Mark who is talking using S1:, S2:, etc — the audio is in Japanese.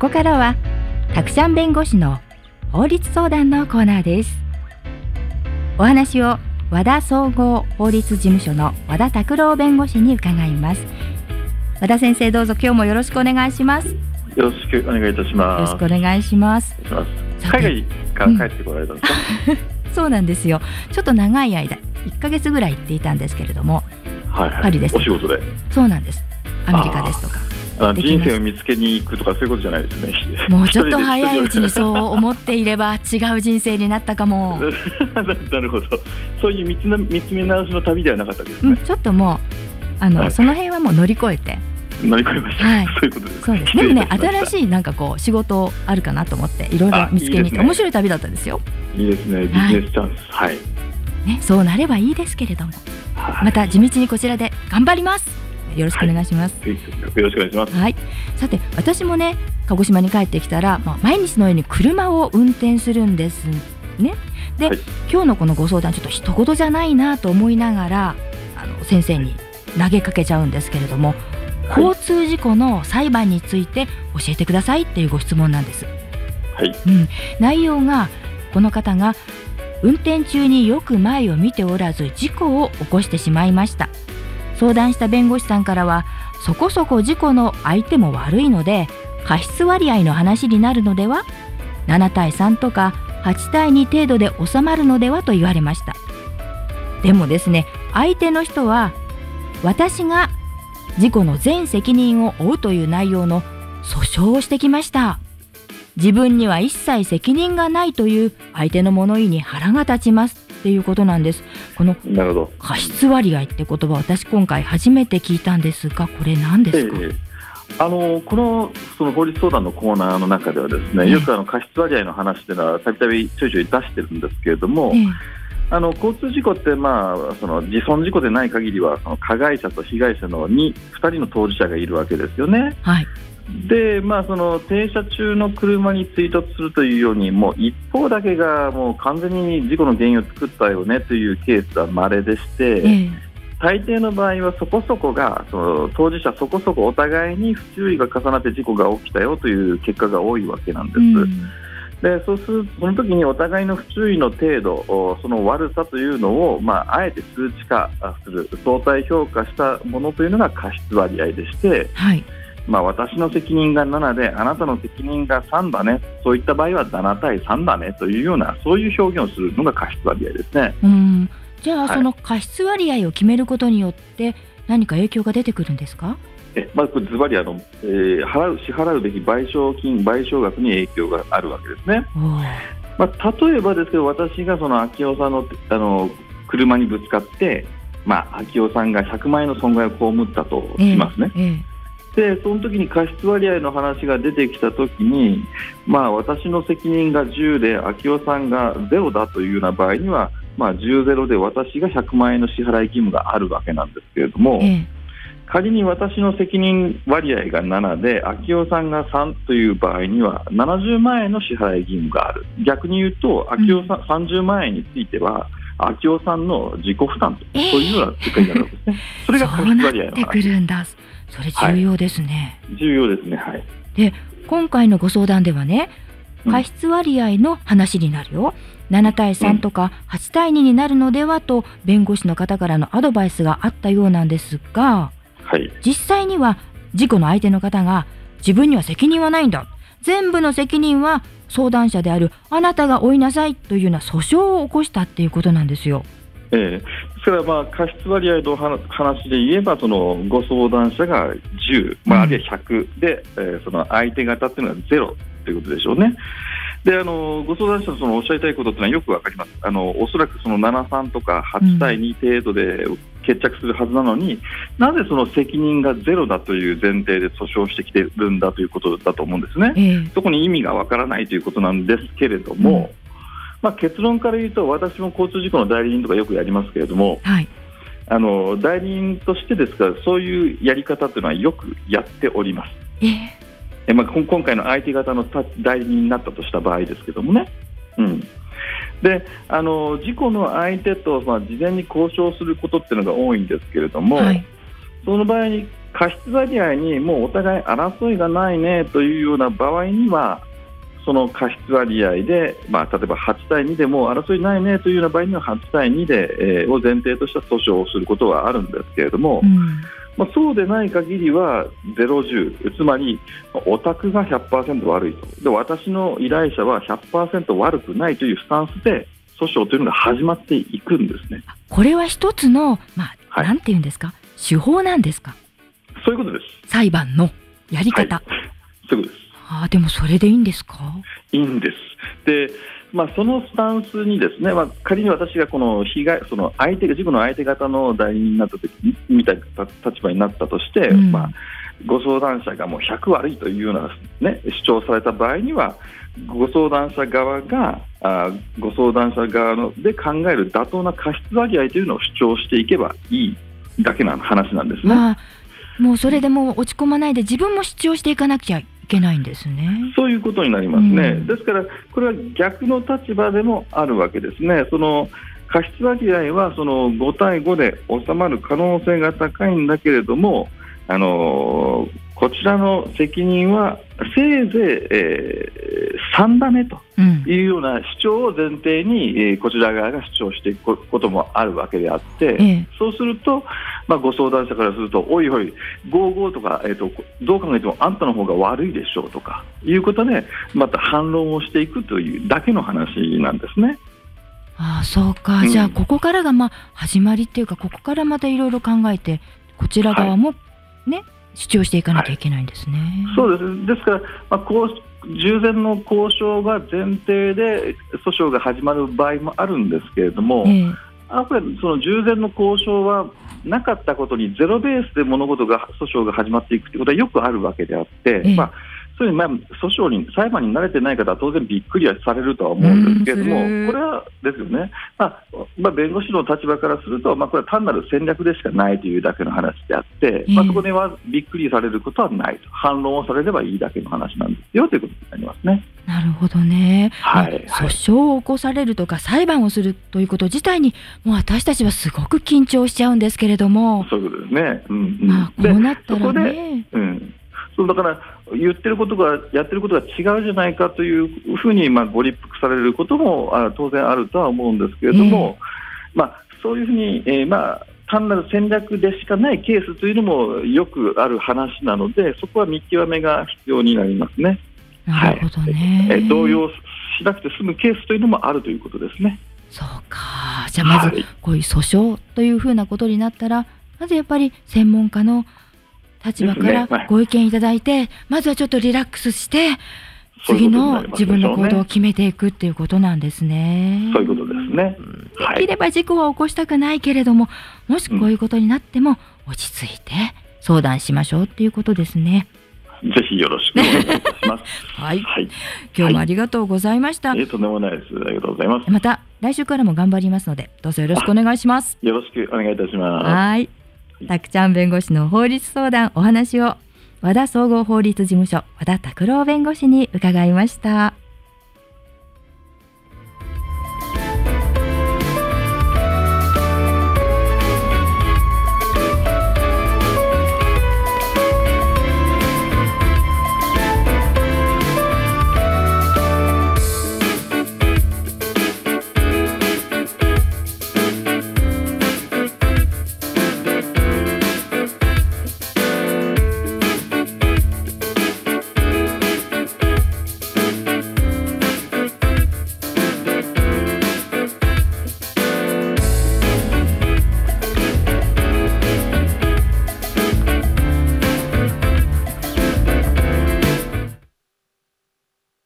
S1: こからはたくさん弁護士の法律相談のコーナーです。お話を和田総合法律事務所の和田拓郎弁護士に伺います。和田先生、どうぞ今日もよろしくお願いします。
S2: よろしくお願いいたします。
S1: よろしくお願いします。
S2: 海外から帰ってこられたんですか？
S1: そうなんですよ。ちょっと長い間1ヶ月ぐらい行っていたんですけれども、パリですとか、お仕事で。そうなんです。アメリカですとか。
S2: 人生を見つけに行くとかそういうことじゃないですね。
S1: もうちょっと早いうちにそう思っていれば違う人生になったかも。
S2: なるほど。そういう見つめ直しの旅ではなかったですね。
S1: ちょっともうその辺はもう乗り越えて。
S2: 乗り越えました。はい、そういうことです。
S1: そうです。でもね、新しいなんかこう仕事あるかなと思っていろいろ見つけに行って面白い旅だったんですよ。
S2: いいですね。ビジネスチャンス。はい。
S1: ね、そうなればいいですけれども、また地道にこちらで頑張ります。よろしくお願いします。
S2: よろしくお願いします。
S1: はい。さて、私もね、鹿児島に帰ってきたら、毎日のように車を運転するんですね。で、今日のこのご相談ちょっと一言じゃないなと思いながら先生に投げかけちゃうんですけれども、交通事故の裁判について教えてくださいっていうご質問なんです。
S2: はい。
S1: 内容が、この方が運転中によく前を見ておらず事故を起こしてしまいました。相談した弁護士さんからは、そこそこ事故の相手も悪いので過失割合の話になるのでは、7対3とか8対2程度で収まるのではと言われました。でもですね、相手の人は私が事故の全責任を負うという内容の訴訟をしてきました。自分には一切責任がないという相手の物言いに腹が立ちますっていうことなんです。この過失割合って言葉、私今回初めて聞いたんですが、これ何ですか？
S2: その法律相談のコーナーの中ではですね、よく過失割合の話というのはたびたびちょいちょい出してるんですけれども、交通事故ってその自損事故でない限りはその加害者と被害者の2人の当事者がいるわけですよね。
S1: はい。
S2: で、その停車中の車に追突するというように、もう一方だけがもう完全に事故の原因を作ったよねというケースは稀でして、大抵の場合はそこそこがその当事者そこそこお互いに不注意が重なって事故が起きたよという結果が多いわけなんです。で、そうするとその時にお互いの不注意の程度、その悪さというのを、あえて数値化する、相対評価したものというのが過失割合でして、私の責任が7であなたの責任が3だね、そういった場合は7対3だねというような、そういう表現をするのが過失割合ですね。
S1: じゃあ、その過失割合を決めることによって何か影響が出てくるんですか？
S2: ズバリ支払うべき賠償額に影響があるわけですね。例えばですけど、私がその秋夫さんの車にぶつかって、秋夫さんが100万円の損害を被ったとしますね。で、その時に過失割合の話が出てきた時に、私の責任が10で秋夫さんが0だというような場合には、10、0で私が100万円の支払い義務があるわけなんですけれども、仮に私の責任割合が7で秋夫さんが3という場合には70万円の支払い義務がある。逆に言うと秋夫さん、30万円については秋夫さんの自己負担と、そういうような結果になるんですね。それが過失割合の話。そうなってくるんだ。それ重要ですね。重要ですね。はい。
S1: で、今回のご相談ではね、過失割合の話になるよ、7対3とか8対2になるのではと弁護士の方からのアドバイスがあったようなんですが、実際には事故の相手の方が自分には責任はないんだ、全部の責任は相談者であるあなたが負いなさいというような訴訟を起こしたっていうことなんですよ。
S2: ですから過失割合の話で言えば、そのご相談者が10、あるいは100で、その相手方っていうのは0ということでしょうね。で、ご相談者のそのおっしゃりたいことっていうのはよくわかります。おそらくその7、3とか8対2程度で決着するはずなのに、なぜその責任が0だという前提で訴訟してきてるんだということだと思うんですね。そこに意味がわからないということなんですけれども、結論から言うと、私も交通事故の代理人とかよくやりますけれども、代理人としてですから、そういうやり方というのはよくやっております。今回の相手方の代理人になったとした場合ですけどもね。で、事故の相手と、事前に交渉することっていうのが多いんですけれども、その場合に過失割合にもうお互い争いがないねというような場合には、その過失割合で、例えば8対2でも争いないねというような場合には8対2で、を前提とした訴訟をすることはあるんですけれども、そうでない限りは0-10、つまりお宅が 100% 悪いと、で私の依頼者は 100% 悪くないというスタンスで訴訟というのが始まっていくんですね。
S1: これは一つの、なんていうんですか、手法なんですか。
S2: そういうことです。
S1: 裁判のやり方、
S2: そういうことです。
S1: でもそれでいいんですか。い
S2: いいんです。で、そのスタンスにですね、仮に私がこの事故の相手方の代理人になった時みたいな立場になったとして、ご相談者がもう100悪いというような、主張された場合には、ご相談者側がご相談者側で考える妥当な過失割合というのを主張していけばいいだけの話なんですね。
S1: もうそれでも落ち込まないで自分も主張していかなきゃいけないんですね。
S2: そういうことになりますね。ですからこれは逆の立場でもあるわけですね。その過失割合はその5対5で収まる可能性が高いんだけれども、こちらの責任はせいぜい3だねというような主張を前提に、こちら側が主張していくこともあるわけであって、そうすると、ご相談者からするとおいおい55とか、どう考えてもあんたの方が悪いでしょうとかいうことでまた反論をしていくというだけの話なんですね。
S1: そうか、じゃあここからが始まりっていうか、ここからまたいろいろ考えてこちら側も主張していかなきゃいけないんですね。
S2: そうです。ですから、従前の交渉が前提で訴訟が始まる場合もあるんですけれども、やっぱりその従前の交渉はなかったことにゼロベースで物事が訴訟が始まっていくということはよくあるわけであって、そういう訴訟に裁判に慣れてない方は当然びっくりはされるとは思うんですけれども、これはですよね、弁護士の立場からすると、これは単なる戦略でしかないというだけの話であって、そこではびっくりされることはないと、反論をされればいいだけの話なんですよということになりますね。
S1: なるほどね。訴訟を起こされるとか裁判をするということ自体にもう私たちはすごく緊張しちゃうんですけれども、
S2: そういうことですね。
S1: こうなったらね、
S2: だから言ってることがやってることが違うじゃないかというふうにご立腹されることも当然あるとは思うんですけれども、そういうふうに、単なる戦略でしかないケースというのもよくある話なので、そこは見極めが必要になりますね。
S1: なるほどね。
S2: 動揺しなくて済むケースというのもあるということですね。
S1: そうか。じゃあまずこういう訴訟というふうなことになったら、まずやっぱり専門家の立場からご意見いただいて、まずはちょっとリラックスして次の自分の行動を決めていくっていうことなんですね。
S2: そういうことですね。
S1: できれば事故は起こしたくないけれども、もしこういうことになっても落ち着いて相談しましょうっていうことですね。
S2: ぜひよろしくお願いいたします。
S1: 今日もありがとうございました。
S2: とんでもないです。ありがとうございます。
S1: また来週からも頑張りますので、どうぞよろしくお願いします。
S2: よろしくお願いいたします。
S1: たくちゃん弁護士の法律相談、お話を和田総合法律事務所和田拓郎弁護士に伺いました。